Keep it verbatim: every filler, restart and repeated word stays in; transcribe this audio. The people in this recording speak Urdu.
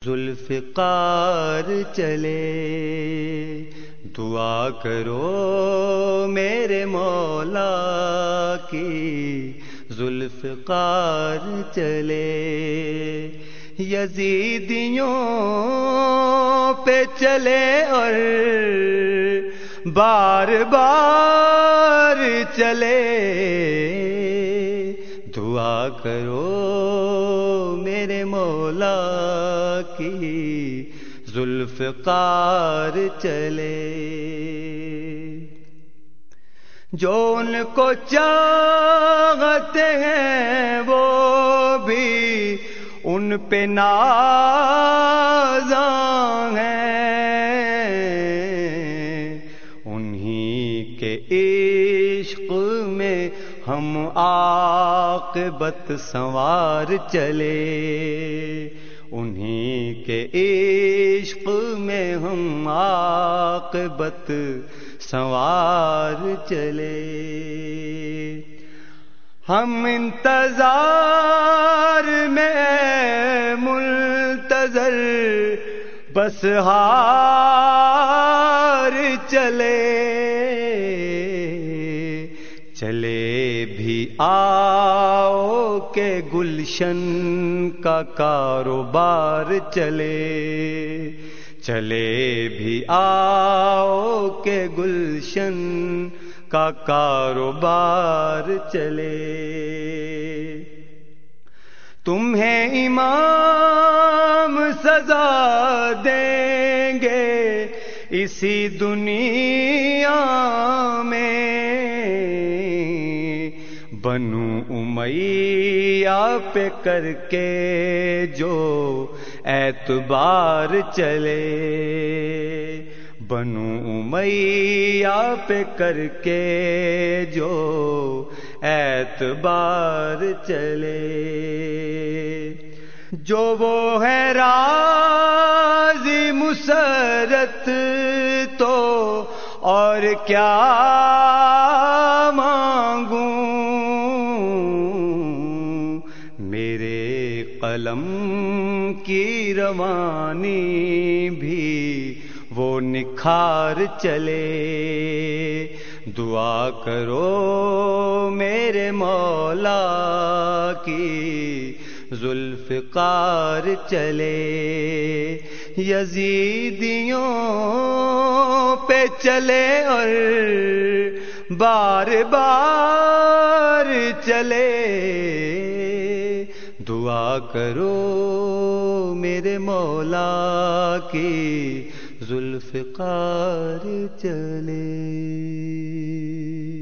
ذوالفقار چلے، دعا کرو میرے مولا کی ذوالفقار چلے، یزیدیوں پہ چلے اور بار بار چلے، دعا کرو میرے مولا کی ذوالفقار چلے، جو ان کو چاہتے ہیں وہ بھی ان پہ نازاں ہیں، انہی کے عشق میں ہم عاقبت سنوار چلے، انہی کے عشق میں ہم عاقبت سنوار چلے، ہم انتظار میں منتظر بس ہار چلے، چلے بھی آؤ کہ گلشن کا کاروبار چلے، چلے بھی آؤ کہ گلشن کا کاروبار چلے، تمہیں امام سزا دیں گے اسی دنیا میں، بنو امیہ پہ کر کے جو اعتبار چلے، بنو امیہ پہ کر کے جو اعتبار چلے، جو وہ ہے راضی مسرت تو اور کیا مانگوں، میرے قلم کی روانی بھی وہ نکھار چلے، دعا کرو میرے مولا کی ذوالفقار چلے، یزیدیوں پہ چلے اور بار بار چلے، دعا کرو میرے مولا کی ذوالفقار چلے۔